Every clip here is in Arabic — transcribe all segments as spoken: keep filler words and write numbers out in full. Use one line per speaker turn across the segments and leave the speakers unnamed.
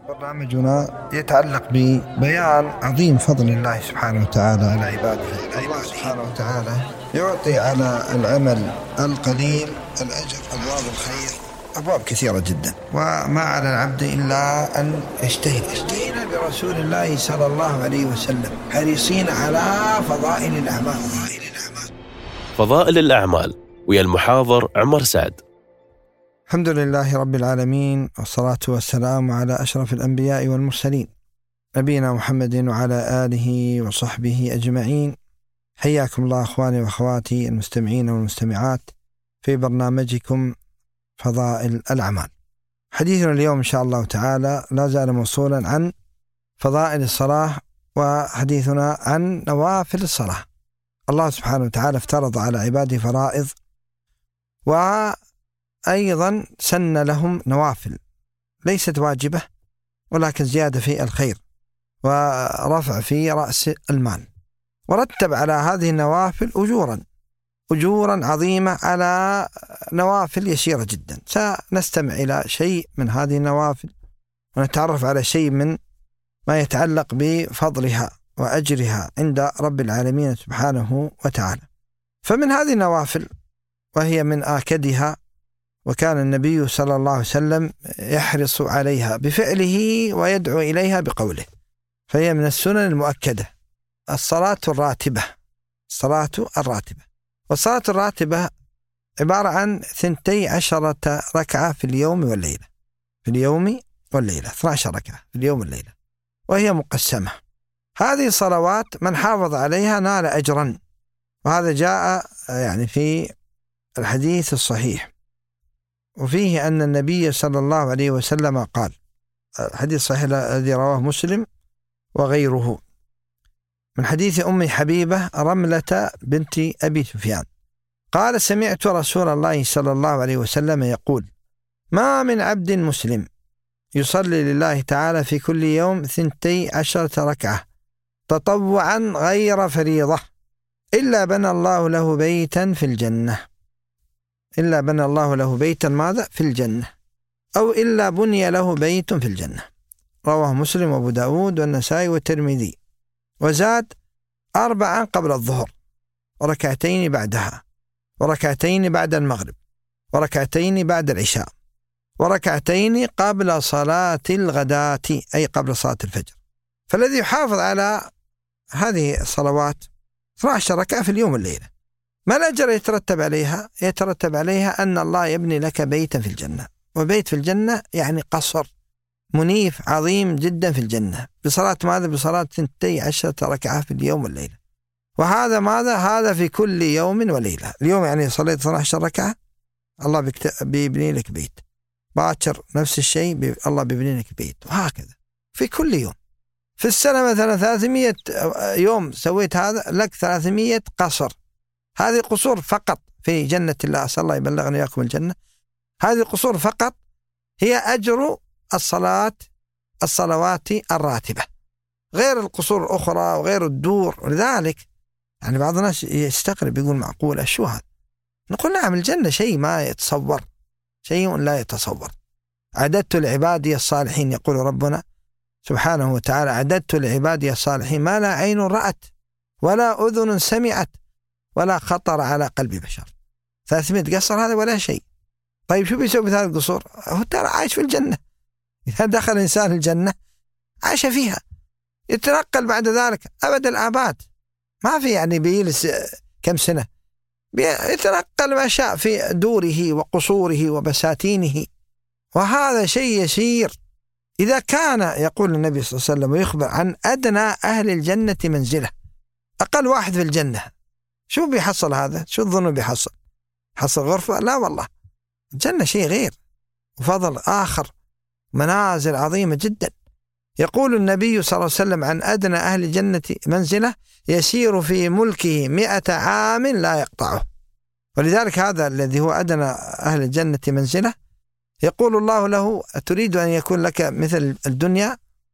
برنامجنا يتعلق ببيان عظيم فضل الله سبحانه وتعالى على عباده. الله سبحانه وتعالى يعطي على العمل القليل الأجر، أبواب الخير أبواب كثيرة جدا، وما على العبد إلا أن يجتهد. اشتهينا برسول الله صلى الله عليه وسلم حريصين على فضائل الأعمال.
فضائل الأعمال ويا المحاضر عمر سعد.
الحمد لله رب العالمين، والصلاة والسلام على أشرف الأنبياء والمرسلين نبينا محمد وعلى آله وصحبه أجمعين. حياكم الله أخواني وأخواتي المستمعين والمستمعات في برنامجكم فضائل الأعمال. حديثنا اليوم إن شاء الله تعالى لا زال موصولا عن فضائل الصلاة، وحديثنا عن نوافل الصلاة. الله سبحانه وتعالى افترض على عباده فرائض، وأيضا سن لهم نوافل ليست واجبة ولكن زيادة في الخير ورفع في رأس المال، ورتب على هذه النوافل أجورا أجورا عظيمة على نوافل يسيرة جدا. سنستمع إلى شيء من هذه النوافل ونتعرف على شيء من ما يتعلق بفضلها وأجرها عند رب العالمين سبحانه وتعالى. فمن هذه النوافل، وهي من آكدها، وكان النبي صلى الله عليه وسلم يحرص عليها بفعله ويدعو إليها بقوله، فهي من السنن المؤكدة، الصلاة الراتبة. الصلاة الراتبة والصلاة الراتبة عبارة عن ثنتي عشرة ركعة في اليوم والليلة في اليوم والليلة اثنتا عشرة ركعة في اليوم والليلة، وهي مقسمة. هذه الصلوات من حافظ عليها نال أجرا، وهذا جاء يعني في الحديث الصحيح، وفيه أن النبي صلى الله عليه وسلم قال، الحديث الصحيح الذي رواه مسلم وغيره، من حديث أم حبيبة رملة بنت أبي سفيان قال: سمعت رسول الله صلى الله عليه وسلم يقول: ما من عبد مسلم يصلي لله تعالى في كل يوم ثنتي عشرة ركعة تطوعا غير فريضة إلا بنى الله له بيتا في الجنة إلا بنى الله له بيتا ماذا؟ في الجنة، أو إلا بني له بيت في الجنة. رواه مسلم وأبو داود والنسائي والترمذي. وزاد: أربعا قبل الظهر، وركعتين بعدها، وركعتين بعد المغرب، وركعتين بعد العشاء، وركعتين قبل صلاة الغداة أي قبل صلاة الفجر. فالذي يحافظ على هذه الصلوات اثنتا عشرة ركعة في اليوم والليلة، ما الأجر يترتب عليها؟ يترتب عليها أن الله يبني لك بيتا في الجنة، وبيت في الجنة يعني قصر منيف عظيم جدا في الجنة، بصلاة ماذا؟ بصلاة ثنتي عشرة ركعة في اليوم والليلة. وهذا ماذا؟ هذا في كل يوم وليلة. اليوم يعني صليت اثنتا عشرة ركعة، الله بيبني لك بيت. باكر نفس الشيء، الله بيبني لك بيت، وهكذا في كل يوم. في السنة مثلا ثلاثمية يوم سويت هذا، لك ثلاثمية قصر. هذه قصور فقط في جنة الله، أسأل الله يبلغنا إياكم الجنة. هذه قصور فقط هي أجر الصلاة الصلوات الراتبة، غير القصور الأخرى وغير الدور. ولذلك يعني بعض الناس يستغرب، يقول: معقولة شو هذا؟ نقول: نعم، الجنة شيء ما يتصور، شيء لا يتصور. أعددت لعبادي الصالحين، يقول ربنا سبحانه وتعالى: أعددت لعبادي الصالحين ما لا عين رأت ولا أذن سمعت ولا خطر على قلب بشر. ثلاثمائة قصر هذا ولا شيء. طيب شو بيسوي بهذه القصور؟ هو ترى عايش في الجنة. إذا دخل الإنسان الجنة عاش فيها، يتنقل بعد ذلك أبد الآباد، ما في يعني بيجلس كم سنة، يتنقل ما شاء في دوره وقصوره وبساتينه، وهذا شيء يسير. إذا كان يقول النبي صلى الله عليه وسلم ويخبر عن أدنى أهل الجنة منزلة، أقل واحد في الجنة، شو بيحصل هذا؟ شو الظن بيحصل؟ حصل غرفة؟ لا والله، الجنة شيء غير وفضل آخر، منازل عظيمة جدا. يقول النبي صلى الله عليه وسلم عن أدنى أهل الجنة منزلة: يسير في ملكه مئة عام لا يقطعه. ولذلك هذا الذي هو أدنى أهل الجنة منزلة يقول الله له: أتريد أن يكون لك مثل الدنيا؟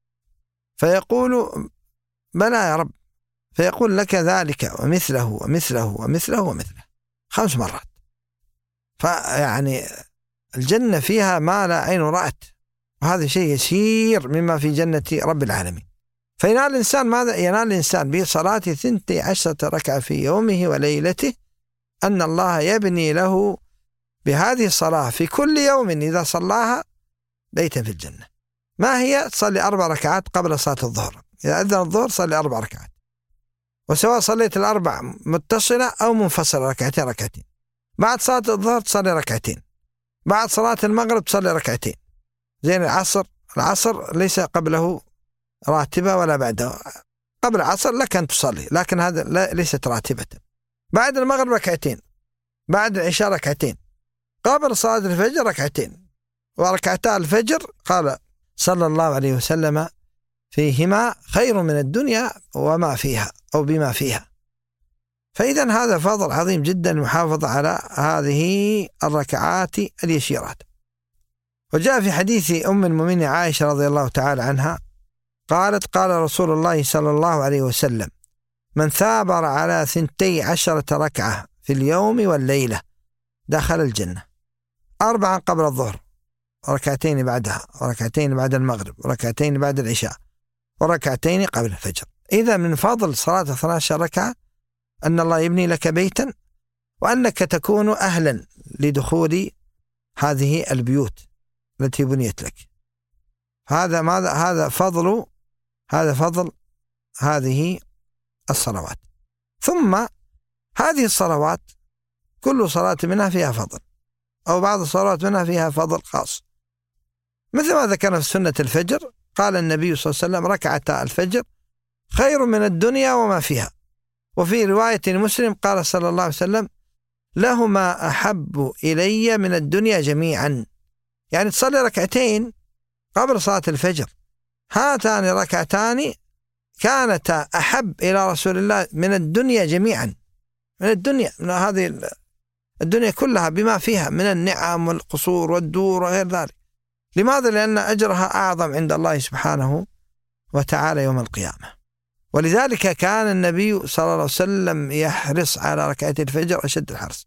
فيقول: بلى يا رب. فيقول: لك ذلك ومثله ومثله ومثله ومثله، خمس مرات. فيعني الجنة فيها ما لا عين رأت وهذا شيء يسير مما في جنة رب العالمين. فينال الإنسان ماذا؟ ينال الإنسان بصلاة ثنتي عشرة ركعة في يومه وليلته أن الله يبني له بهذه الصلاة في كل يوم إذا صلاها بيتا في الجنة. ما هي؟ تصلي أربع ركعات قبل صلاة الظهر، إذا أذن الظهر صلي أربع ركعات، وسواء صليت الأربع متصلة أو منفصلة ركعتين ركعتين. بعد صلاة الظهر تصلي ركعتين، بعد صلاة المغرب تصلي ركعتين. زين العصر، العصر ليس قبله راتبة ولا بعده، قبل العصر لك أن تصلي لكن هذا ليست راتبة. بعد المغرب ركعتين، بعد العشاء ركعتين، قبل صلاة الفجر ركعتين، وركعتا الفجر قال صلى الله عليه وسلم فيهما خير من الدنيا وما فيها أو بما فيها. فإذا هذا فضل عظيم جدا المحافظة على هذه الركعات اليسيرات. وجاء في حديث أم المؤمنين عائشة رضي الله تعالى عنها قالت قال رسول الله صلى الله عليه وسلم من ثابر على ثنتي عشرة ركعة في اليوم والليلة دخل الجنة، أربعا قبل الظهر، وركعتين بعدها، وركعتين بعد المغرب، وركعتين بعد العشاء، وركعتين قبل الفجر. إذا من فضل صلاة اثنتي عشرة ركعة أن الله يبني لك بيتا، وأنك تكون أهلا لدخول هذه البيوت التي بنيت لك. هذا ماذا؟ هذا فضل هذا فضل هذه الصلوات. ثم هذه الصلوات كل صلاة منها فيها فضل، أو بعض الصلوات منها فيها فضل خاص، مثل ما ذكرنا في سنة الفجر. قال النبي صلى الله عليه وسلم ركعتا الفجر خير من الدنيا وما فيها. وفي رواية مسلم قال صلى الله عليه وسلم لهما أحب إلي من الدنيا جميعا. يعني تصلي ركعتين قبل صلاة الفجر، هاتان ركعتان كانتا أحب إلى رسول الله من الدنيا جميعا، من الدنيا، من هذه الدنيا كلها بما فيها من النعم والقصور والدور وغير ذلك. لماذا؟ لأن أجرها أعظم عند الله سبحانه وتعالى يوم القيامة. ولذلك كان النبي صلى الله عليه وسلم يحرص على ركعتي الفجر أشد الحرص،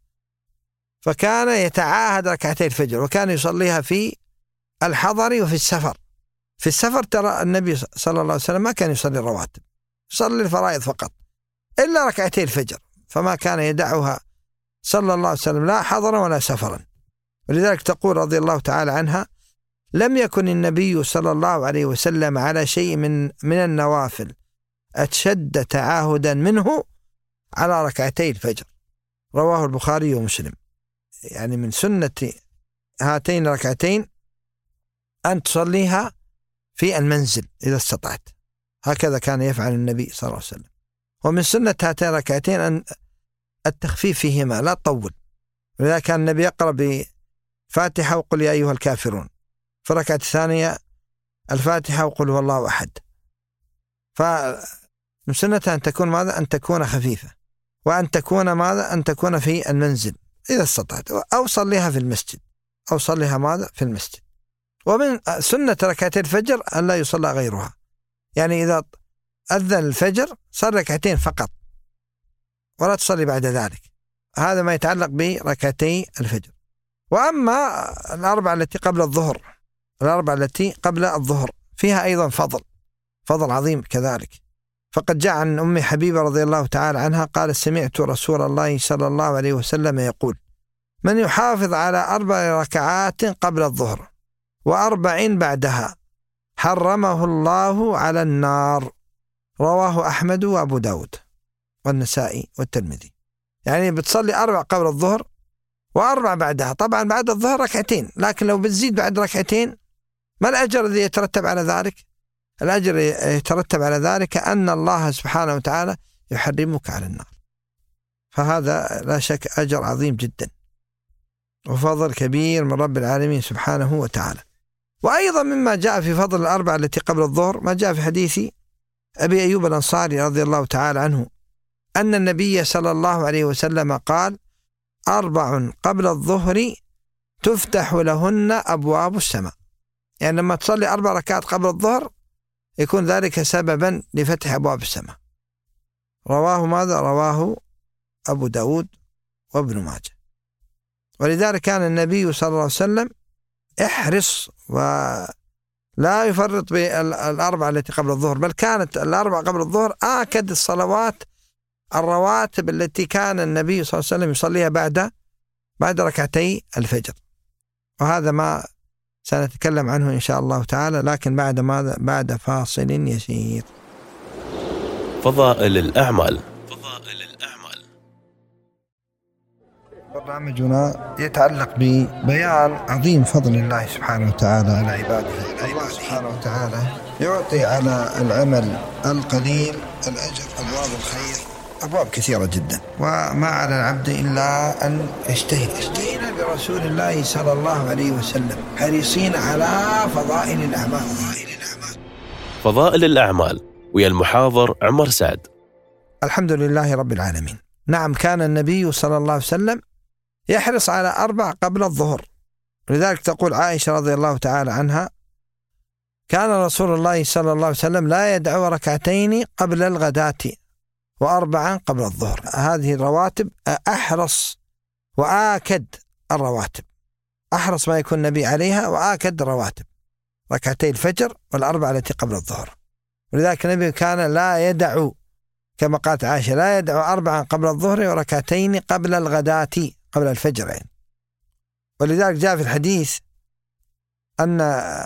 فكان يتعاهد ركعتي الفجر، وكان يصليها في الحضر وفي السفر. في السفر ترى النبي صلى الله عليه وسلم ما كان يصلي الرواتب، يصلي الفرائض فقط إلا ركعتي الفجر، فما كان يدعها صلى الله عليه وسلم لا حضرا ولا سفرا. ولذلك تقول رضي الله تعالى عنها لم يكن النبي صلى الله عليه وسلم على شيء من من النوافل أشد تعاهدا منه على ركعتي الفجر. رواه البخاري ومسلم. يعني من سنة هاتين ركعتين أن تصليها في المنزل إذا استطعت، هكذا كان يفعل النبي صلى الله عليه وسلم. ومن سنة هاتين ركعتين أن التخفيف فيهما، لا تطول. ولذلك كان النبي يقرأ بفاتحة وقل يا أيها الكافرون، في الركعة الثانية الفاتحة وقل هو الله أحد. فمن سنتها أن تكون ماذا؟ أن تكون خفيفة، وأن تكون ماذا؟ أن تكون في المنزل إذا استطعت، أو صليها في المسجد، أو صليها ماذا؟ في المسجد. ومن سنة ركعتي الفجر أن لا يصلى غيرها، يعني إذا أذن الفجر صلي ركعتين فقط ولا تصلي بعد ذلك. هذا ما يتعلق بركعتي الفجر. وأما الأربعة التي قبل الظهر، الأربعة التي قبل الظهر فيها أيضا فضل فضل عظيم كذلك. فقد جاء عن أم حبيبة رضي الله تعالى عنها قال سمعت رسول الله صلى الله عليه وسلم يقول من يحافظ على أربع ركعات قبل الظهر وأربع بعدها حرمه الله على النار. رواه أحمد وأبو داود والنسائي والترمذي. يعني بتصلي أربع قبل الظهر وأربع بعدها. طبعا بعد الظهر ركعتين، لكن لو بتزيد بعد ركعتين ما الأجر الذي يترتب على ذلك؟ الأجر يترتب على ذلك أن الله سبحانه وتعالى يحرمك على النار. فهذا لا شك أجر عظيم جدا وفضل كبير من رب العالمين سبحانه وتعالى. وأيضا مما جاء في فضل الأربعة التي قبل الظهر ما جاء في حديث أبي أيوب الأنصاري رضي الله تعالى عنه أن النبي صلى الله عليه وسلم قال أربع قبل الظهر تفتح لهن أبواب السماء. يعني لما تصلي أربع ركعات قبل الظهر يكون ذلك سببا لفتح أبواب السماء. رواه ماذا؟ رواه أبو داود وابن ماجه. ولذلك كان النبي صلى الله عليه وسلم احرص لا يفرط بالأربعة التي قبل الظهر، بل كانت الأربعة قبل الظهر آكد الصلوات الرواتب التي كان النبي صلى الله عليه وسلم يصليها بعد بعد ركعتي الفجر. وهذا ما سنتكلم عنه إن شاء الله تعالى، لكن بعد ماذا؟ بعد فاصل يسير.
فضائل الأعمال. فضائل الأعمال.
برنامجنا يتعلق ببيان عظيم فضل الله سبحانه وتعالى على عباده. الله سبحانه وتعالى يعطي على العمل القليل الأجر، أبواب الخير أبواب كثيرة جدا، وما على العبد إلا أن يجتهد. اشتهينا برسول الله صلى الله عليه وسلم حريصين على فضائل الأعمال.
فضائل الأعمال ويا المحاضر عمر سعد.
الحمد لله رب العالمين. نعم، كان النبي صلى الله عليه وسلم يحرص على أربع قبل الظهر، لذلك تقول عائشة رضي الله تعالى عنها: كان رسول الله صلى الله عليه وسلم لا يدعو ركعتين قبل الغداة وأربعا قبل الظهر. هذه الرواتب أحرص وآكد الرواتب، أحرص ما يكون النبي عليها وآكد الرواتب، ركعتي الفجر والأربعة التي قبل الظهر. ولذلك النبي كان لا يدعو، كما قالت عائشة، لا يدعو أربعا قبل الظهر وركعتين قبل الغداة قبل الفجر يعني. ولذلك جاء في الحديث أن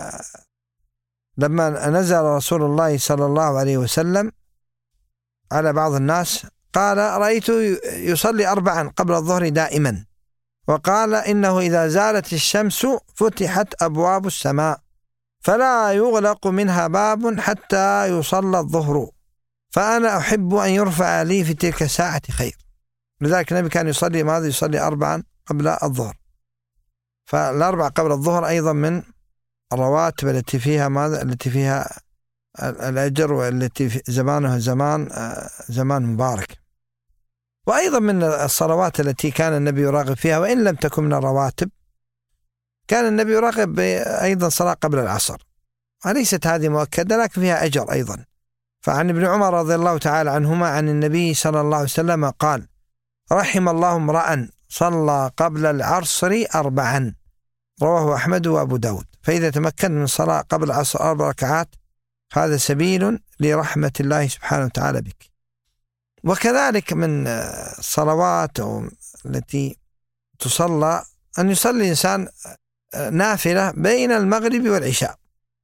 لما نزل رسول الله صلى الله عليه وسلم على بعض الناس قال: رأيته يصلي أربعا قبل الظهر دائما، وقال: إنه إذا زالت الشمس فتحت أبواب السماء فلا يغلق منها باب حتى يصلى الظهر، فأنا أحب أن يرفع لي في تلك الساعة خير. لذلك النبي كان يصلي ماذا؟ يصلي أربعا قبل الظهر. فالأربع قبل الظهر أيضا من الرواتب التي فيها ماذا؟ التي فيها الأجر، والتي في زمانها زمان زمان مبارك. وأيضا من الصلوات التي كان النبي يراغب فيها وإن لم تكن من الرواتب، كان النبي يراغب أيضا صلاة قبل العصر، وليست هذه مؤكدة لكن فيها أجر أيضا. فعن ابن عمر رضي الله تعالى عنهما عن النبي صلى الله عليه وسلم قال: رحم الله امرأ صلى قبل العصر أربعا، رواه أحمد وأبو داود. فإذا تمكن من صلاة قبل العصر أربع ركعات هذا سبيل لرحمة الله سبحانه وتعالى بك. وكذلك من الصلوات التي تصلى أن يصلي الإنسان نافلة بين المغرب والعشاء.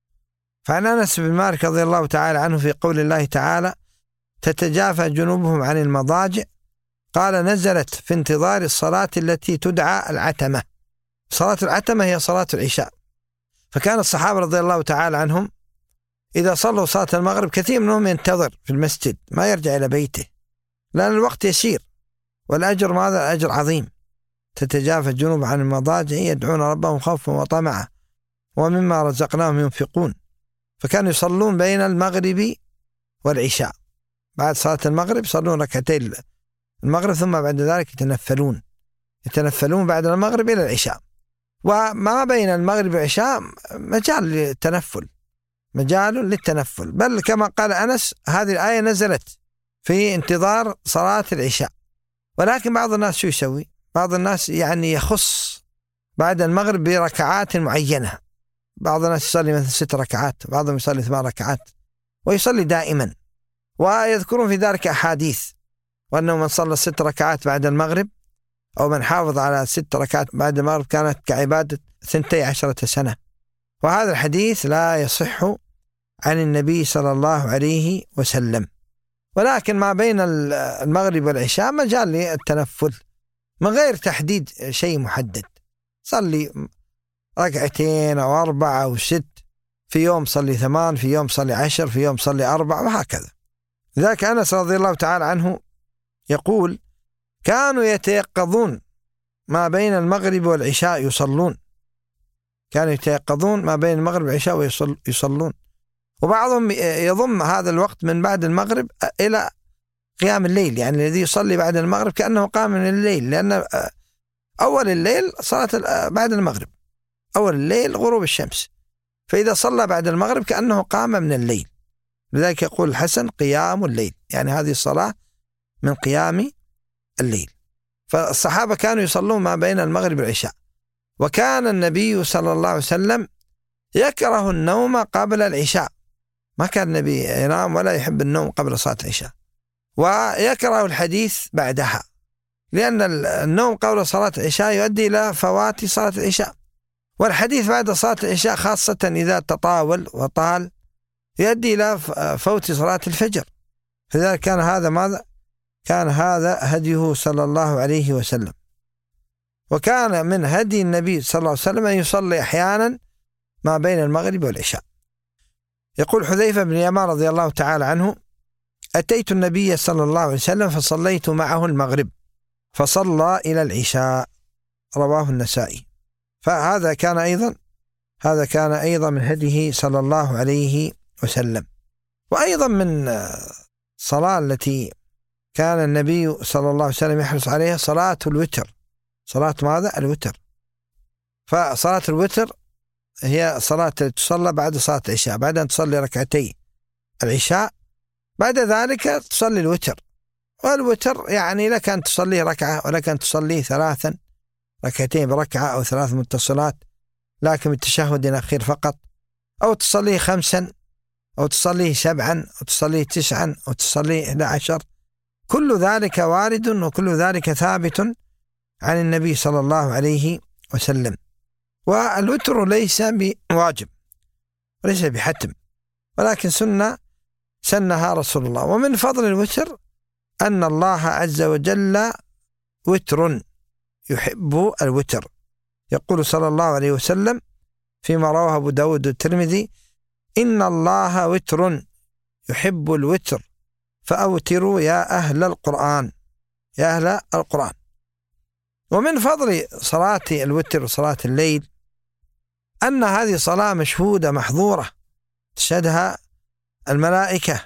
فعن أنس بن مالك رضي الله تعالى عنه في قول الله تعالى: تتجافى جنوبهم عن المضاجع، قال: نزلت في انتظار الصلاة التي تدعى العتمة. صلاة العتمة هي صلاة العشاء. فكان الصحابة رضي الله تعالى عنهم إذا صلوا صلاة المغرب كثير منهم ينتظر في المسجد، ما يرجع إلى بيته، لأن الوقت يسير والأجر ماذا؟ الأجر عظيم. تتجافى الجنوب عن المضاجع يدعون ربهم خوفا وطمعا ومما رزقناهم ينفقون. فكانوا يصلون بين المغرب والعشاء، بعد صلاة المغرب يصلون ركعتين المغرب ثم بعد ذلك يتنفلون يتنفلون بعد المغرب إلى العشاء. وما بين المغرب والعشاء مجال للتنفل مجال للتنفل بل كما قال أنس هذه الآية نزلت في انتظار صلاة العشاء. ولكن بعض الناس شو يسوي؟ بعض الناس يعني يخص بعد المغرب بركعات معينة. بعض الناس يصلي مثلا ست ركعات، بعضهم يصلي ثمان ركعات، ويصلي دائما، ويذكرون في ذلك أحاديث وأنه من صلى ست ركعات بعد المغرب أو من حافظ على ست ركعات بعد المغرب كانت كعبادة ثنتي عشرة سنة. وهذا الحديث لا يصح عن النبي صلى الله عليه وسلم. ولكن ما بين المغرب والعشاء مجال للتنفل من غير تحديد شيء محدد. صلي ركعتين أو أربعة أو ست، في يوم صلي ثمان، في يوم صلي عشر، في يوم صلي أربع، وهكذا. لذلك أنس رضي الله تعالى عنه يقول: كانوا يتيقظون ما بين المغرب والعشاء يصلون كانوا يتيقظون ما بين المغرب والعشاء ويصلون. وبعضهم يضم هذا الوقت من بعد المغرب إلى قيام الليل، يعني الذي يصلي بعد المغرب كأنه قام من الليل، لأن أول الليل صلاة بعد المغرب، أول الليل غروب الشمس، فإذا صلى بعد المغرب كأنه قام من الليل. لذلك يقول الحسن: قيام الليل، يعني هذه الصلاة من قيام الليل. فالصحابة كانوا يصلون ما بين المغرب والعشاء. وكان النبي صلى الله عليه وسلم يكره النوم قبل العشاء، ما كان النبي ينام ولا يحب النوم قبل صلاة العشاء. ويكره الحديث بعدها، لأن النوم قبل صلاة العشاء يؤدي إلى فوات صلاة العشاء، والحديث بعد صلاة العشاء خاصة إذا تطاول وطال يؤدي إلى فوت صلاة الفجر. فلذلك كان هذا ماذا؟ كان هذا هديه صلى الله عليه وسلم. وكان من هدي النبي صلى الله عليه وسلم أن يصلي أحيانا ما بين المغرب والعشاء. يقول حذيفة بن يمان رضي الله تعالى عنه: أتيت النبي صلى الله عليه وسلم فصليت معه المغرب فصلى إلى العشاء، رواه النسائي. فهذا كان أيضا هذا كان أيضا من هديه صلى الله عليه وسلم. وأيضا من الصلاة التي كان النبي صلى الله عليه وسلم يحرص عليها صلاة الوتر. صلاة ماذا؟ الوتر. فصلاة الوتر هي صلاة تصلى بعد صلاة العشاء، بعد أن تصلي ركعتي العشاء بعد ذلك تصلي الوتر. والوتر يعني لك أن تصلي ركعة ولك أن تصلي ثلاثا، ركعتين بركعة أو ثلاث متصلات لكن بالتشهد الأخير فقط، أو تصلي خمسا أو تصلي سبعا أو تصلي تسعا أو تصلي إحدى عشر. كل ذلك وارد وكل ذلك ثابت عن النبي صلى الله عليه وسلم. والوتر ليس بواجب وليس بحتم، ولكن سنة سنها رسول الله. ومن فضل الوتر أن الله عز وجل وتر يحب الوتر. يقول صلى الله عليه وسلم فيما رواه أبو داود والترمذي: إن الله وتر يحب الوتر فأوتروا يا أهل القرآن، يا أهل القرآن. ومن فضل صلاة الوتر وصلاة الليل أن هذه صلاة مشهودة محظورة تشهدها الملائكة،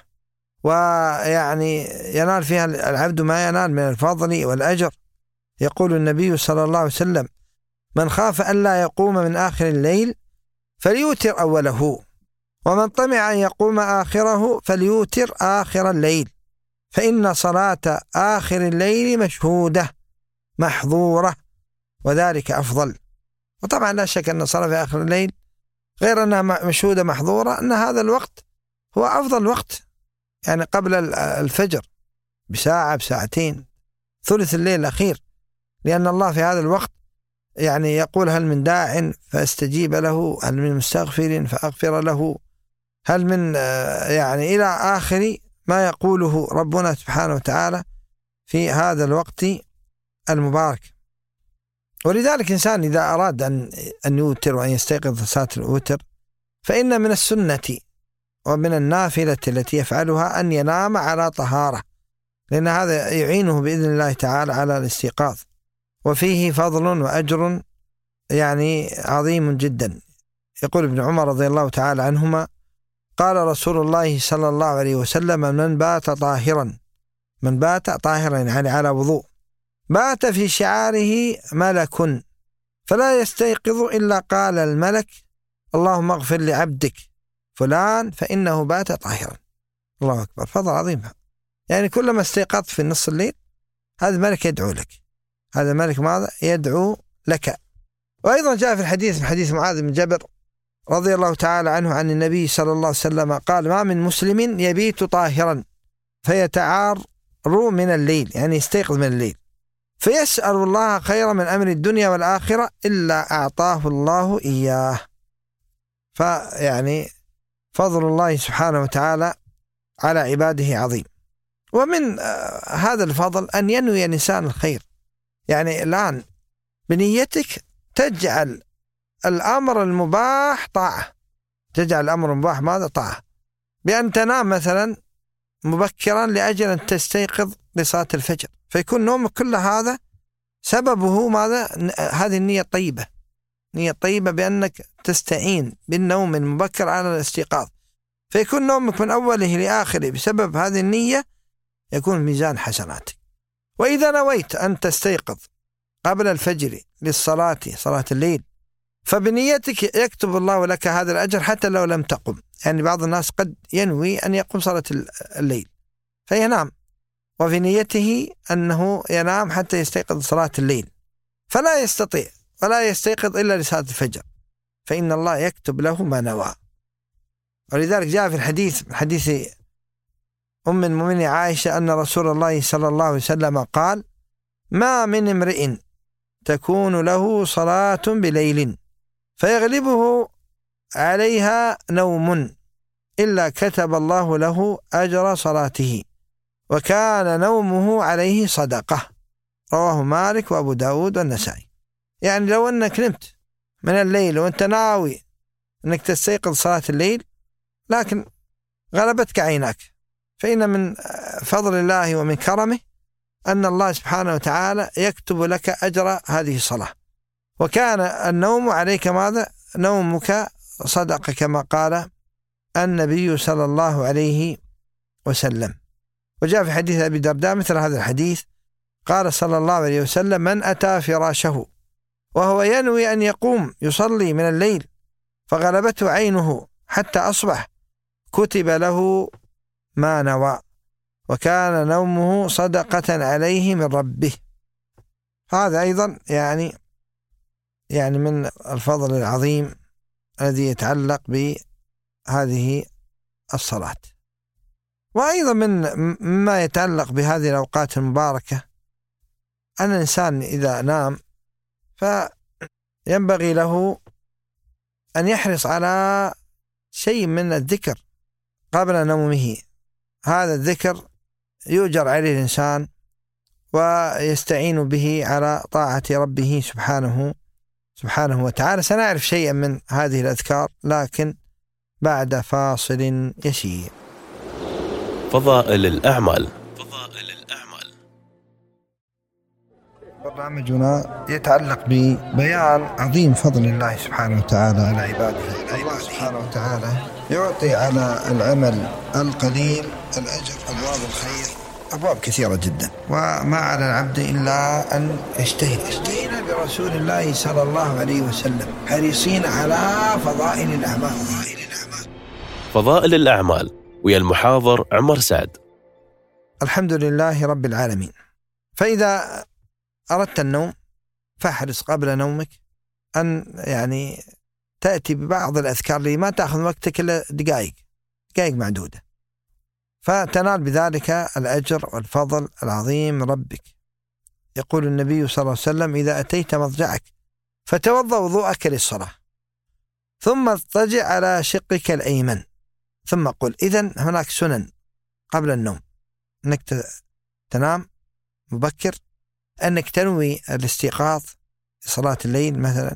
ويعني ينال فيها العبد ما ينال من الفضل والأجر. يقول النبي صلى الله عليه وسلم: من خاف أن لا يقوم من آخر الليل فليوتر أوله، ومن طمع أن يقوم آخره فليوتر آخر الليل، فإن صلاة آخر الليل مشهودة محظورة وذلك أفضل. وطبعا لا شك أن صلاة في آخر الليل غير أنها مشهودة محظورة، أن هذا الوقت هو أفضل وقت، يعني قبل الفجر بساعة بساعتين، ثلث الليل الأخير، لأن الله في هذا الوقت يعني يقول: هل من داع فاستجيب له، هل من مستغفر فأغفر له، هل من يعني إلى آخر ما يقوله ربنا سبحانه وتعالى في هذا الوقت المبارك. ولذلك إنسان إذا أراد أن أن يوتر وأن يستيقظ صلاة الوتر فإن من السنة ومن النافلة التي يفعلها أن ينام على طهارة، لأن هذا يعينه بإذن الله تعالى على الاستيقاظ، وفيه فضل وأجر يعني عظيم جدا. يقول ابن عمر رضي الله تعالى عنهما: قال رسول الله صلى الله عليه وسلم: من بات طاهرا من بات طاهرا يعني على وضوء، بات في شعاره ملك فلا يستيقظ إلا قال الملك: اللهم اغفر لعبدك فلان فإنه بات طاهرا. الله أكبر، فضل عظيم. يعني كلما استيقظت في نص الليل هذا الملك يدعو لك، هذا الملك ماذا؟ يدعو لك. وأيضا جاء في الحديث من حديث معاذ بن جبل رضي الله تعالى عنه عن النبي صلى الله عليه وسلم قال: ما من مسلم يبيت طاهرا فيتعار من الليل، يعني يستيقظ من الليل، فيسأل الله خير من أمر الدنيا والآخرة إلا أعطاه الله إياه. فيعني فضل الله سبحانه وتعالى على عباده عظيم. ومن هذا الفضل أن ينوي الإنسان الخير، يعني الآن بنيتك تجعل الأمر المباح طاعة، تجعل الأمر المباح ماذا؟ طاعة، بأن تنام مثلا مبكرا لأجل أن تستيقظ لصلاة الفجر، فيكون نومك كل هذا سببه ماذا؟ هذه النية الطيبة، نية طيبة بأنك تستعين بالنوم المبكر على الاستيقاظ، فيكون نومك من أوله لآخره بسبب هذه النية يكون ميزان حسناتك. وإذا نويت أن تستيقظ قبل الفجر للصلاة صلاة الليل فبنيتك يكتب الله لك هذا الأجر حتى لو لم تقم. يعني بعض الناس قد ينوي أن يقوم صلاة الليل فينام، وفي نيته أنه ينام حتى يستيقظ صلاة الليل، فلا يستطيع ولا يستيقظ إلا لصلاة الفجر، فإن الله يكتب له ما نوى. ولذلك جاء في الحديث حديث أم المؤمنين عائشة أن رسول الله صلى الله عليه وسلم قال: ما من امرئ تكون له صلاة بليل فيغلبه عليها نوم إلا كتب الله له أجر صلاته وكان نومه عليه صدقة. رواه مالك وأبو داود والنسائي. يعني لو أنك نمت من الليل وأنت ناوي أنك تستيقظ صلاة الليل لكن غلبتك عيناك، فإن من فضل الله ومن كرمه أن الله سبحانه وتعالى يكتب لك أجر هذه الصلاة، وكان النوم عليك ماذا؟ نومك صدقة كما قال النبي صلى الله عليه وسلم. وجاء في حديث أبي الدرداء مثل هذا الحديث، قال صلى الله عليه وسلم: من أتى فراشه وهو ينوي أن يقوم يصلي من الليل فغلبته عينه حتى أصبح كتب له ما نوى وكان نومه صدقة عليه من ربه. هذا أيضا يعني يعني من الفضل العظيم الذي يتعلق بهذه الصلاة. وأيضا من ما يتعلق بهذه الأوقات المباركة أن الإنسان إذا نام فينبغي له أن يحرص على شيء من الذكر قبل نومه. هذا الذكر يؤجر عليه الإنسان ويستعين به على طاعة ربه سبحانه سبحانه وتعالى. سنعرف شيئا من هذه الأذكار لكن بعد فاصل يسير.
فضائل الأعمال. فضائل الأعمال
برنامجنا يتعلق ببيان عظيم فضل الله سبحانه وتعالى على عباده. الله سبحانه وتعالى يعطي على العمل القليل الأجر، أبواب الخير أبواب كثيرة جدا، وما على العبد إلا أن يجتهد. اشتهينا برسول الله صلى الله عليه وسلم حريصين على فضائل الأعمال.
فضائل الأعمال ويا المحاضر عمر سعد.
الحمد لله رب العالمين. فإذا أردت النوم فاحرص قبل نومك أن يعني تأتي ببعض الأذكار اللي ما تأخذ وقتك إلا دقائق دقائق معدودة، فتنال بذلك الأجر والفضل العظيم من ربك. يقول النبي صلى الله عليه وسلم: إذا أتيت مضجعك فتوضأ وضوءك للصلاة ثم اضطجع على شقك الأيمن ثم قل. إذن هناك سنن قبل النوم، أنك تنام مبكر، أنك تنوي الاستيقاظ لصلاة الليل مثلا،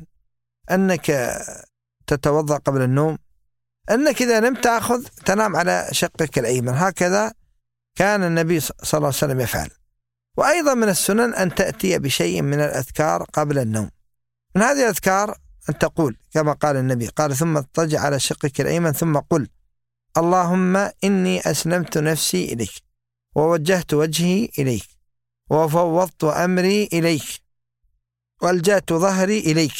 أنك تتوضأ قبل النوم، أنك إذا نمت تأخذ تنام على شقك الأيمن. هكذا كان النبي صلى الله عليه وسلم يفعل. وأيضا من السنن أن تأتي بشيء من الأذكار قبل النوم. من هذه الأذكار أن تقول كما قال النبي، قال: ثم اضطجع على شقك الأيمن ثم قل: اللهم إني أسلمت نفسي إليك ووجهت وجهي إليك وفوضت أمري إليك والجأت ظهري إليك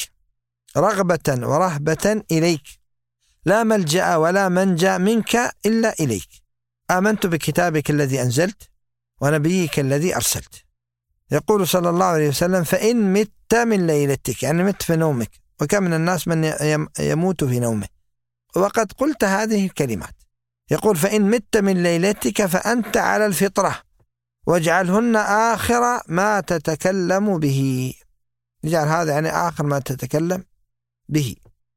رغبة ورهبة إليك لا ملجأ ولا منجا منك إلا إليك. آمنت بكتابك الذي أنزلت ونبيك الذي أرسلت. يقول صلى الله عليه وسلم: فإن مت من ليلتك، يعني مت في نومك، وكم من الناس من يموت في نومه، وقد قلت هذه الكلمات. يقول: فإن مت من ليلتك فأنت على الفطرة واجعلهن آخر ما تتكلم به. يجعل هذا يعني آخر ما تتكلم به.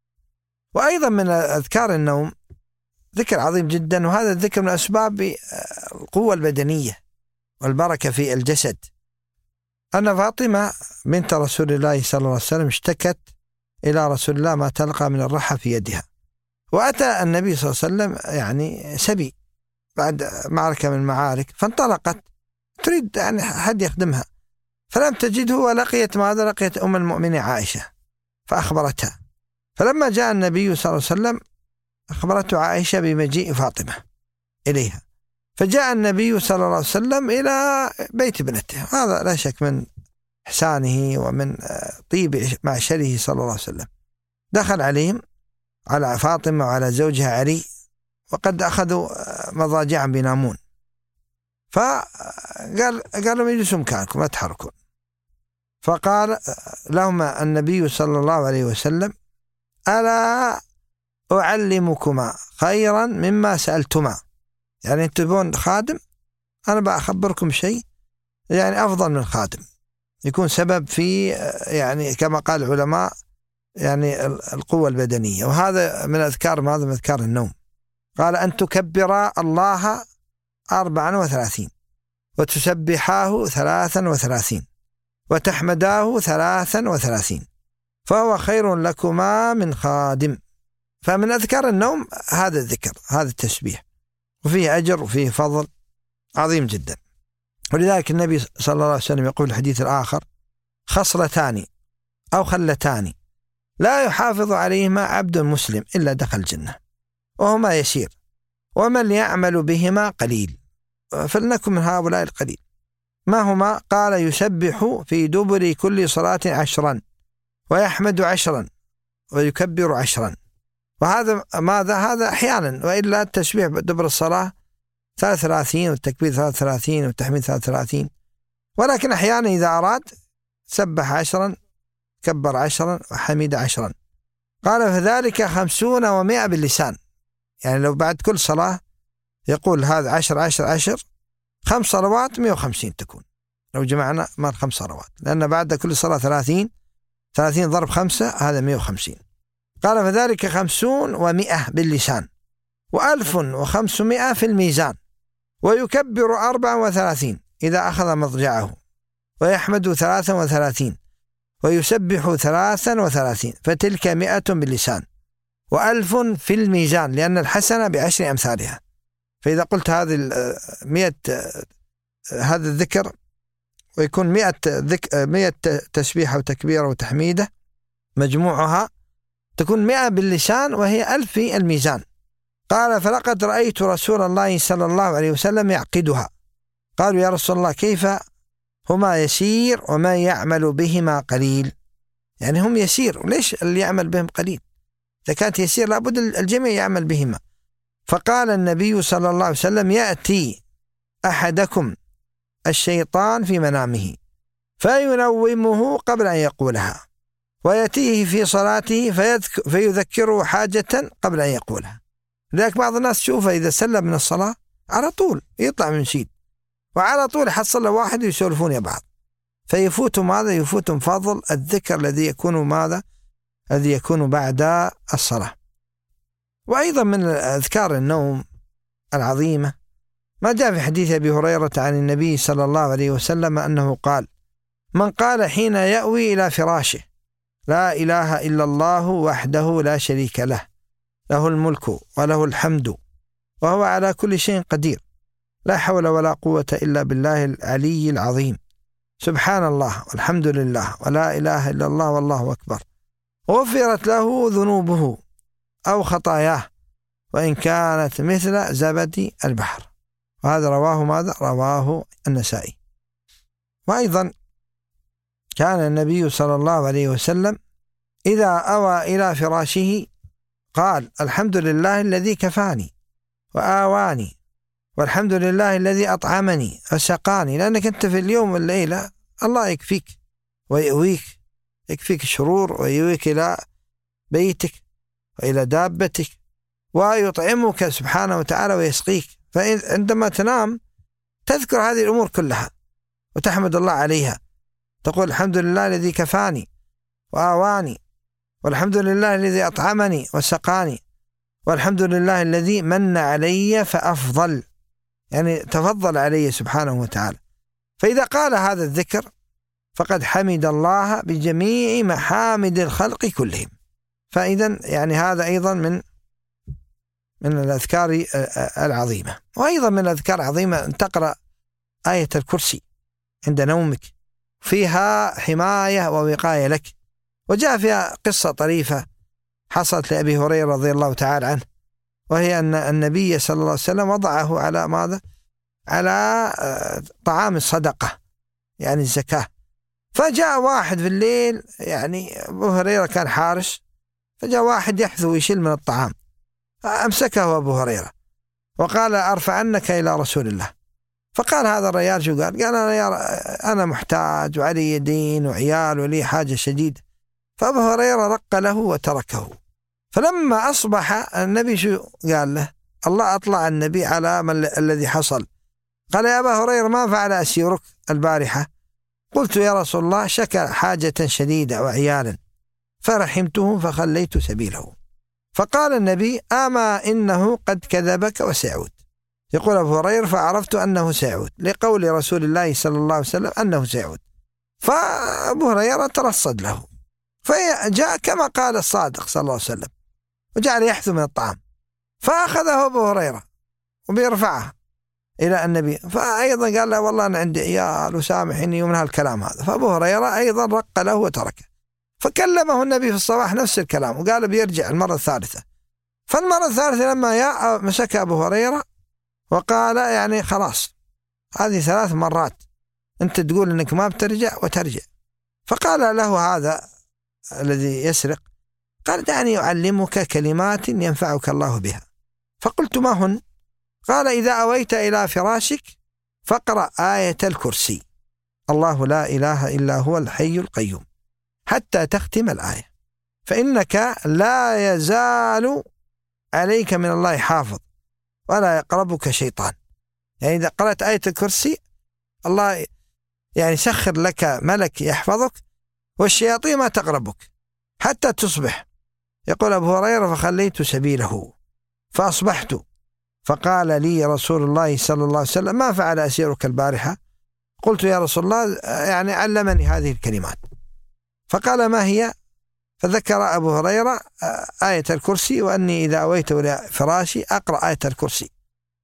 وأيضا من أذكار النوم ذكر عظيم جدا، وهذا الذكر من أسباب القوة البدنية والبركة في الجسد. أن فاطمة بنت رسول الله صلى الله عليه وسلم اشتكت إلى رسول الله ما تلقى من الرحى في يدها، وأتى النبي صلى الله عليه وسلم يعني سبي بعد معركة من المعارك، فانطلقت تريد يعني حد يخدمها، فلم تجده ولقيت ماذا؟ لقيت أم المؤمنين عائشة فأخبرتها. فلما جاء النبي صلى الله عليه وسلم أخبرته عائشة بمجيء فاطمة إليها، فجاء النبي صلى الله عليه وسلم إلى بيت ابنته. هذا لا شك من إحسانه ومن طيب معشره صلى الله عليه وسلم. دخل عليهم على فاطمة وعلى زوجها علي، وقد أخذوا مضاجعا بينامون، فقال قال لهم اجلسوا مكانكم لا تحركون. فقال لهم النبي صلى الله عليه وسلم: ألا أعلمكما خيرا مما سألتما، يعني تبون خادم، أنا بأخبركم شيء يعني أفضل من خادم، يكون سبب في يعني كما قال العلماء يعني القوة البدنية. وهذا من أذكار ماذا؟ من أذكار النوم. قال أن تكبر الله أربعا وثلاثين، وتسبحاه ثلاثا وثلاثين، وتحمداه ثلاثا وثلاثين، فهو خير لكما من خادم. فمن أذكار النوم هذا الذكر، هذا التسبيح، وفيه أجر وفيه فضل عظيم جدا. ولذلك النبي صلى الله عليه وسلم يقول في الحديث الآخر: خصلتان أو خلتان لا يحافظ عليهما عبد مسلم إلا دخل الجنة، وهما يسير ومن يعمل بهما قليل، فلنكن من هؤلاء القليل. ما هما؟ قال: يسبح في دبر كل صلاة عشرا، ويحمد عشرا، ويكبر عشرا. وهذا ماذا؟ هذا أحيانا، وإلا التسبيح دبر الصلاة ثلاث وثلاثين، والتكبير ثلاث وثلاثين، والتحميد ثلاث وثلاثين، ولكن أحيانا إذا أراد سبح عشرا، كبر عشرا، وحمد عشرا. قال: فذلك خمسون ومائة باللسان، يعني لو بعد كل صلاة يقول هذا عشر عشر عشر، خمس صلوات مئة وخمسين تكون، لو جمعنا ما خمس صلوات، لأن بعد كل صلاة ثلاثين، ثلاثين ضرب خمسة هذا مئة وخمسين. قال: فذلك خمسون ومئة باللسان، وألف وخمسمائة في الميزان، ويكبر أربعا وثلاثين إذا أخذ مضجعه، ويحمد ثلاثا وثلاثين، ويسبح ثلاثا وثلاثين، فتلك مئة باللسان، وألف في الميزان، لأن الحسنة بعشر أمثالها. فإذا قلت هذه مئة هذا الذكر، ويكون مئة ذك مئة تسبيحة وتكبيرة وتحميدة، مجموعها تكون مئة باللسان، وهي ألف في الميزان. قال: فلقد رأيت رسول الله صلى الله عليه وسلم يعقدها. قالوا: يا رسول الله كيف هما يسير وما يعمل بهما قليل؟ يعني هم يسير، وليش اللي يعمل بهم قليل؟ إذا كانت يسير لابد الجميع يعمل بهما. فقال النبي صلى الله عليه وسلم: يأتي أحدكم الشيطان في منامه فينومه قبل أن يقولها، ويأتيه في صلاته فيذكره حاجة قبل أن يقولها. لذلك بعض الناس تشوفه إذا سلم من الصلاة على طول يطلع من شيء، وعلى طول حصل له واحد يسولفون يا بعض، فيفوتوا ماذا؟ يفوتوا فضل الذكر الذي يكون ماذا؟ الذي يكون بعد الصلاة. وأيضا من أذكار النوم العظيمة ما جاء في حديث أبي هريرة عن النبي صلى الله عليه وسلم أنه قال: من قال حين يأوي إلى فراشه: لا إله إلا الله وحده لا شريك له، له الملك وله الحمد وهو على كل شيء قدير، لا حول ولا قوة إلا بالله العلي العظيم، سبحان الله والحمد لله ولا إله إلا الله والله أكبر، غفرت له ذنوبه أو خطاياه وإن كانت مثل زبد البحر. وهذا رواه ماذا؟ رواه النسائي. وأيضا كان النبي صلى الله عليه وسلم إذا أوى إلى فراشه قال: الحمد لله الذي كفاني وآواني، والحمد لله الذي أطعمني وسقاني. لأنك أنت في اليوم والليلة الله يكفيك ويؤويك، يكفيك الشرور ويؤويك إلى بيتك وإلى دابتك، ويطعمك سبحانه وتعالى ويسقيك. فعندما تنام تذكر هذه الأمور كلها وتحمد الله عليها، تقول: الحمد لله الذي كفاني وآواني، والحمد لله الذي أطعمني وسقاني، والحمد لله الذي من علي فأفضل، يعني تفضل علي سبحانه وتعالى. فإذا قال هذا الذكر فقد حمد الله بجميع محامد الخلق كلهم. فإذا يعني هذا أيضا من من الأذكار العظيمة. وأيضا من الأذكار العظيمة أن تقرأ آية الكرسي عند نومك، فيها حماية ووقاية لك. وجاء فيها قصة طريفة حصلت لأبي هريرة رضي الله تعالى عنه، وهي أن النبي صلى الله عليه وسلم وضعه على ماذا؟ على طعام الصدقة، يعني الزكاة. فجاء واحد في الليل، يعني أبو هريرة كان حارس، فجاء واحد يحثو ويشيل من الطعام، أمسكه أبو هريرة وقال: أرفعنك إلى رسول الله. فقال هذا الرجال شو قال؟ قال: أنا, يا أنا محتاج وعلي دين وعيال ولي حاجة شديدة. فأبو هريرة رق له وتركه، فلما أصبح النبي شو قال له؟ الله أطلع النبي على من الذي حصل. قال يا أبا هريرة ما فعل أسيرك البارحة؟ قلت يا رسول الله شكى حاجة شديدة وعيالا فرحمته فخليت سبيله. فقال النبي أما إنه قد كذبك وسيعود. يقول أبو هريرة فعرفت أنه سيعود لقول رسول الله صلى الله عليه وسلم أنه سيعود. فأبو هريرة ترصد له فجاء كما قال الصادق صلى الله عليه وسلم وجعل يحثو من الطعام، فأخذه أبو هريرة وبيرفعه إلى النبي، فأيضا قال له والله أنا عندي عيال وسامحني ومن هالكلام هذا. فأبو هريرة أيضا رق له وتركه. فكلمه النبي في الصباح نفس الكلام وقال بيرجع المرة الثالثة. فالمرة الثالثة لما يا مسك أبو هريرة وقال يعني خلاص هذه ثلاث مرات أنت تقول أنك ما بترجع وترجع. فقال له هذا الذي يسرق قال دعني أعلمك كلمات ينفعك الله بها. فقلت ما هن؟ قال إذا أويت إلى فراشك فاقرأ آية الكرسي الله لا إله إلا هو الحي القيوم حتى تختم الآية، فإنك لا يزال عليك من الله حافظ ولا يقربك شيطان. يعني إذا قرأت آية الكرسي الله يعني سخر لك ملك يحفظك والشياطين ما تقربك حتى تصبح. يقول أبو هريرة فخليت سبيله فأصبحت فقال لي رسول الله صلى الله عليه وسلم ما فعل أسيرك البارحة؟ قلت يا رسول الله يعني علمني هذه الكلمات. فقال ما هي؟ فذكر أبو هريرة آية الكرسي وأني إذا أويت إلى فراشي أقرأ آية الكرسي.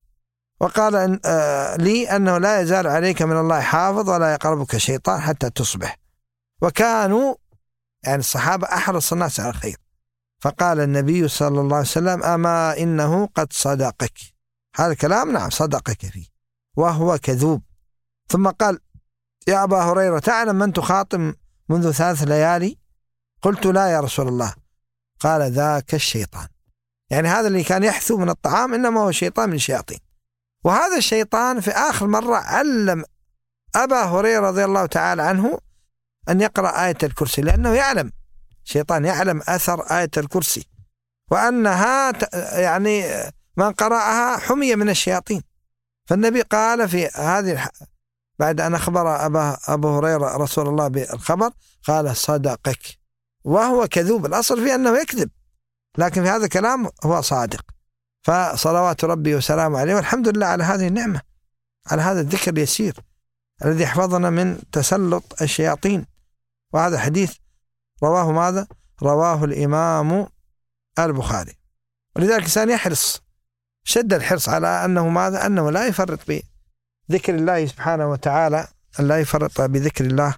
وقال لي أنه لا يزال عليك من الله حافظ ولا يقربك شيطان حتى تصبح. وكانوا يعني الصحابة أحرص الناس على الخير. فقال النبي صلى الله عليه وسلم أما إنه قد صدقك. هذا الكلام نعم صدقك فيه وهو كذوب. ثم قال يا أبا هريرة تعلم من تخاطم منذ ثلاث ليالي؟ قلت لا يا رسول الله. قال ذاك الشيطان. يعني هذا اللي كان يحثو من الطعام إنما هو شيطان من الشياطين. وهذا الشيطان في آخر مرة علم أبا هريرة رضي الله تعالى عنه أن يقرأ آية الكرسي لأنه يعلم شيطان يعلم أثر آية الكرسي وأنها يعني من قرأها حمية من الشياطين. فالنبي قال في هذه الح... بعد أن أخبر أبا أبو هريرة رسول الله بالخبر قال صدقك وهو كذوب. الأصل فيه أنه يكذب لكن في هذا الكلام هو صادق. فصلوات ربي وسلامه عليه والحمد لله على هذه النعمة على هذا الذكر اليسير الذي يحفظنا من تسلط الشياطين. وهذا حديث رواه ماذا؟ رواه الإمام البخاري. ولذلك الإنسان يحرص شد الحرص على أنه ماذا؟ أنه لا يفرط بذكر الله سبحانه وتعالى أن لا يفرط بذكر الله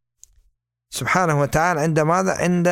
سبحانه وتعالى عند ماذا؟ عند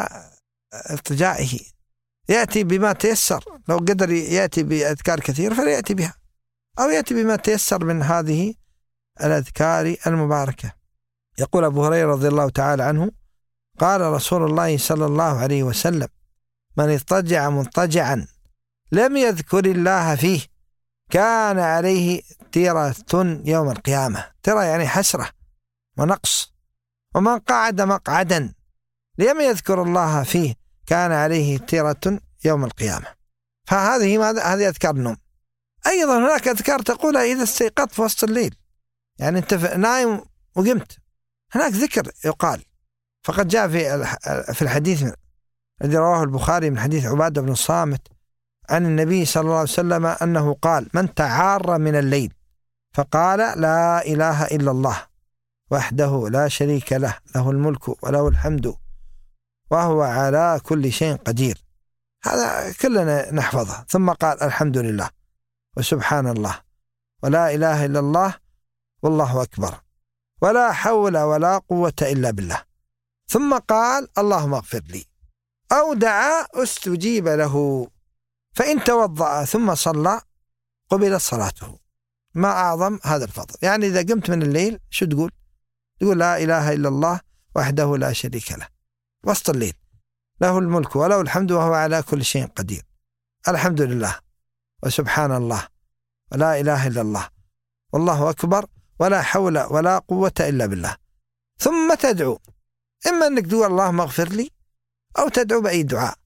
ارتجائه يأتي بما تيسر. لو قدر يأتي بأذكار كثيرة فليأتي بها أو يأتي بما تيسر من هذه الأذكار المباركة. يقول أبو هريرة رضي الله تعالى عنه قال رسول الله صلى الله عليه وسلم من اضطجع مضطجعا لم يذكر الله فيه كان عليه تيرة يوم القيامة. ترى يعني حسرة ونقص. ومن قعد مقعدا لم يذكر الله فيه كان عليه تيرة يوم القيامة. فهذه ماذا؟ هذه أذكار النوم. أيضا هناك أذكار تقولها إذا استيقظت في وسط الليل يعني أنت نايم وقمت هناك ذكر يقال. فقد جاء في في الحديث الذي رواه البخاري من حديث عبادة بن الصامت عن النبي صلى الله عليه وسلم أنه قال من تعار من الليل فقال لا إله إلا الله وحده لا شريك له له الملك وله الحمد وهو على كل شيء قدير. هذا كلنا نحفظه. ثم قال الحمد لله وسبحان الله ولا إله إلا الله والله أكبر ولا حول ولا قوة إلا بالله. ثم قال اللهم اغفر لي أو دعا استجيب له فإن توضأ ثم صلى قبلت صلاته. ما أعظم هذا الفضل. يعني إذا قمت من الليل شو تقول؟ تقول لا إله إلا الله وحده لا شريك له وسط الليل له الملك وله الحمد وهو على كل شيء قدير. الحمد لله وسبحان الله ولا إله إلا الله والله أكبر ولا حول ولا قوة إلا بالله. ثم تدعو إما أنك تقول اللهم اغفر لي أو تدعو بأي دعاء.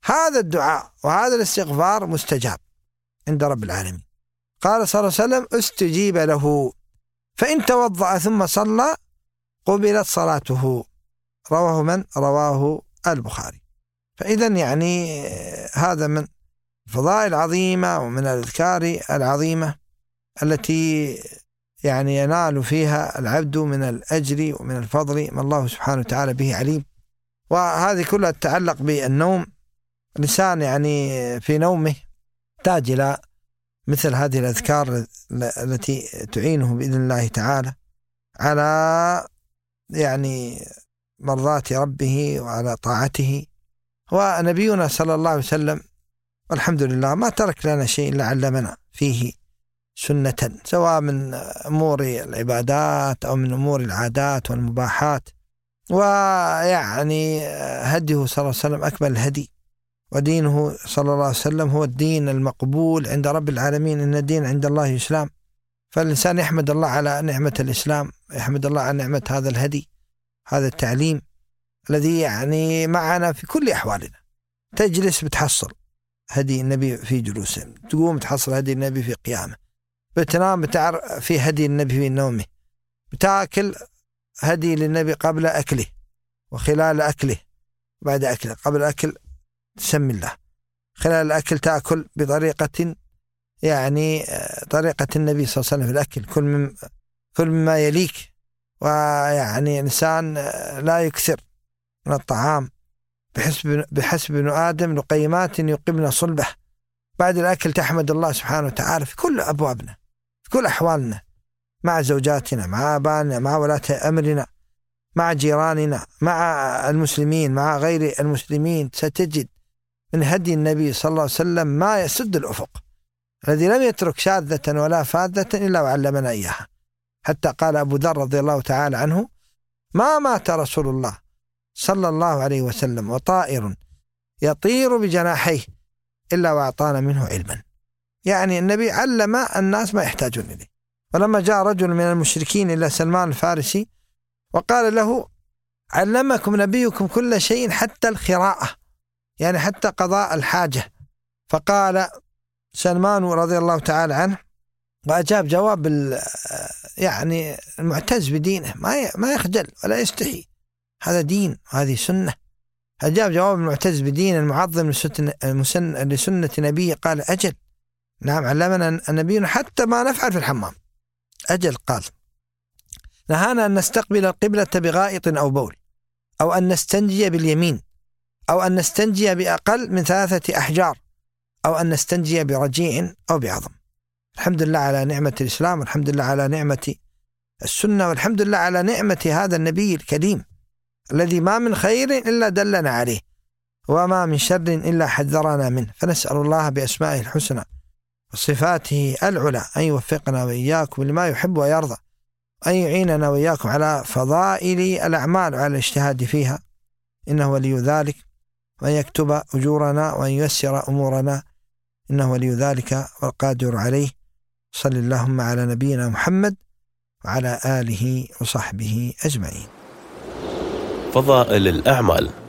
هذا الدعاء وهذا الاستغفار مستجاب عند رب العالمين. قال صلى الله عليه وسلم استجيب له فإن توضأ ثم صلى قبلت صلاته. رواه من؟ رواه البخاري. فإذا يعني هذا من فضائل عظيمة ومن الأذكار العظيمة التي يعني ينال فيها العبد من الأجر ومن الفضل ما الله سبحانه وتعالى به عليم. وهذه كلها تتعلق بالنوم. الإنسان يعني في نومه يحتاج إلى مثل هذه الأذكار التي تعينه بإذن الله تعالى على يعني مرضاة ربه وعلى طاعته. ونبينا صلى الله عليه وسلم والحمد لله ما ترك لنا شيء إلا علمنا فيه سنة، سواء من أمور العبادات أو من أمور العادات والمباحات. ويعني هديه صلى الله عليه وسلم أكمل الهدي، ودينه صلى الله عليه وسلم هو الدين المقبول عند رب العالمين، إن الدين عند الله الإسلام. فالإنسان يحمد الله على نعمة الإسلام، يحمد الله على نعمة هذا الهدي، هذا التعليم الذي يعني معنا في كل أحوالنا. تجلس بتحصل هدي النبي في جلوسه، تقوم بتحصل هدي النبي في قيامه، بتنام بتعرف في هدي النبي في نومه، بتاكل هدي للنبي قبل أكله وخلال أكله بعد أكله. قبل أكل تسمي الله، خلال الأكل تأكل بطريقة يعني طريقة النبي صلى الله عليه وسلم في الأكل، كل من كل مما يليك. ويعني إنسان لا يكثر من الطعام بحسب بحسب ابن آدم لقيمات يقمن صلبه. بعد الأكل تحمد الله سبحانه وتعالى في كل أبوابنا، في كل أحوالنا، مع زوجاتنا، مع آبائنا، مع ولاة أمرنا، مع جيراننا، مع المسلمين، مع غير المسلمين. ستجد من هدي النبي صلى الله عليه وسلم ما يسد الأفق، الذي لم يترك شاذة ولا فاذة إلا وعلمنا إياها. حتى قال أبو ذر رضي الله تعالى عنه ما مات رسول الله صلى الله عليه وسلم وطائر يطير بجناحيه إلا وأعطانا منه علما. يعني النبي علم الناس ما يحتاجون إليه. ولما جاء رجل من المشركين إلى سلمان الفارسي وقال له علمكم نبيكم كل شيء حتى الخراءة، يعني حتى قضاء الحاجة. فقال سلمان رضي الله تعالى عنه وأجاب جواب يعني المعتز بدينه، ما ما يخجل ولا يستحي، هذا دين وهذه سنة. أجاب جواب المعتز بدين المعظم لسنة نبيه، قال أجل نعم علمنا النبي حتى ما نفعل في الحمام. أجل قال نهانا أن نستقبل القبلة بغائط أو بول، أو أن نستنجي باليمين، أو أن نستنجي بأقل من ثلاثة أحجار، أو أن نستنجي برجيع أو بعظم. الحمد لله على نعمة الإسلام، والحمد لله على نعمة السنة، والحمد لله على نعمة هذا النبي الكريم الذي ما من خير إلا دلنا عليه، وما من شر إلا حذرنا منه. فنسأل الله بأسمائه الحسنى وصفاته العلى أن يوفقنا وإياكم لما يحب ويرضى، أن يعيننا وإياكم على فضائل الأعمال وعلى الاجتهاد فيها، إنه ولي ذلك، وأن يكتب أجورنا وأن ييسر أمورنا، إنه ولي ذلك والقادر عليه. صلى اللهم على نبينا محمد وعلى آله وصحبه أجمعين.
فضائل الأعمال.